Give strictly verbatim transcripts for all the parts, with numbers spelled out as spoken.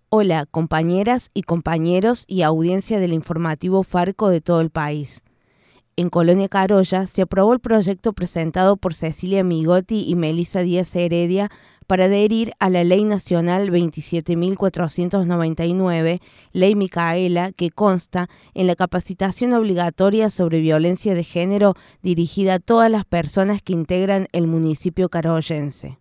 Hola, compañeras y compañeros y audiencia del informativo Farco de todo el país. En Colonia Carolla se aprobó el proyecto presentado por Cecilia Migotti y Melissa Díaz Heredia para adherir a la Ley Nacional veintisiete mil cuatrocientos noventa y nueve, Ley Micaela, que consta en la capacitación obligatoria sobre violencia de género dirigida a todas las personas que integran el municipio carollense.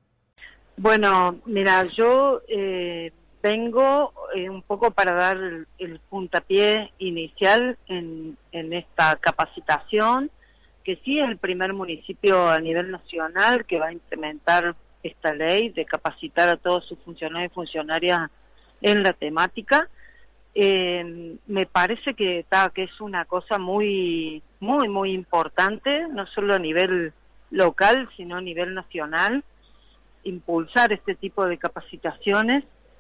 Bueno, mira, yo eh, vengo eh, un poco para dar el, el puntapié inicial en, en esta capacitación, que sí es el primer municipio a nivel nacional que va a implementar esta ley de capacitar a todos sus funcionarios y funcionarias en la temática. Eh, me parece que, ta, que es una cosa muy, muy, muy importante, no solo a nivel local, sino a nivel nacional, impulsar este tipo de capacitaciones.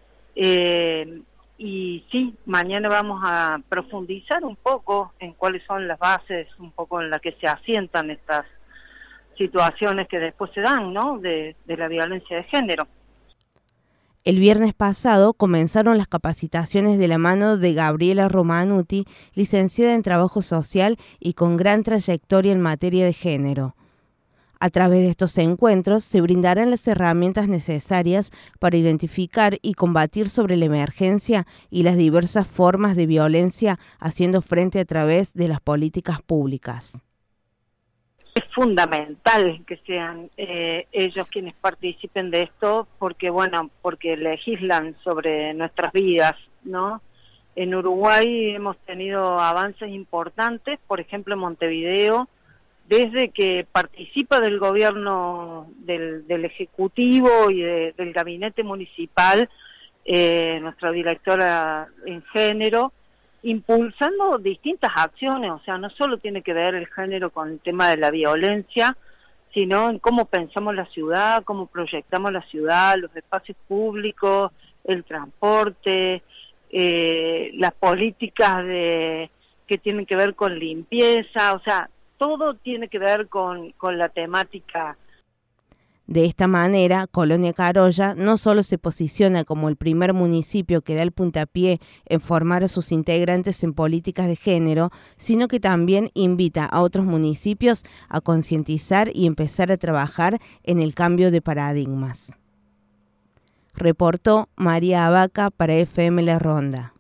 Eh, y sí, mañana vamos a profundizar un poco en cuáles son las bases, un poco en las que se asientan estas situaciones que después se dan, ¿no?, de, de la violencia de género. El viernes pasado comenzaron las capacitaciones de la mano de Gabriela Romanuti, licenciada en Trabajo Social y con gran trayectoria en materia de género. A través de estos encuentros se brindarán las herramientas necesarias para identificar y combatir sobre la emergencia y las diversas formas de violencia, haciendo frente a través de las políticas públicas. Es fundamental que sean eh, ellos quienes participen de esto, porque bueno, porque legislan sobre nuestras vidas, ¿no? En Uruguay hemos tenido avances importantes, por ejemplo en Montevideo, desde que participa del gobierno, del, del Ejecutivo y de, del gabinete municipal, eh, nuestra directora en género, impulsando distintas acciones, o sea, no solo tiene que ver el género con el tema de la violencia, sino en cómo pensamos la ciudad, cómo proyectamos la ciudad, los espacios públicos, el transporte, eh, las políticas de que tienen que ver con limpieza, o sea, todo tiene que ver con, con la temática. De esta manera, Colonia Carolla no solo se posiciona como el primer municipio que da el puntapié en formar a sus integrantes en políticas de género, sino que también invita a otros municipios a concientizar y empezar a trabajar en el cambio de paradigmas. Reportó María Abaca para F M La Ronda.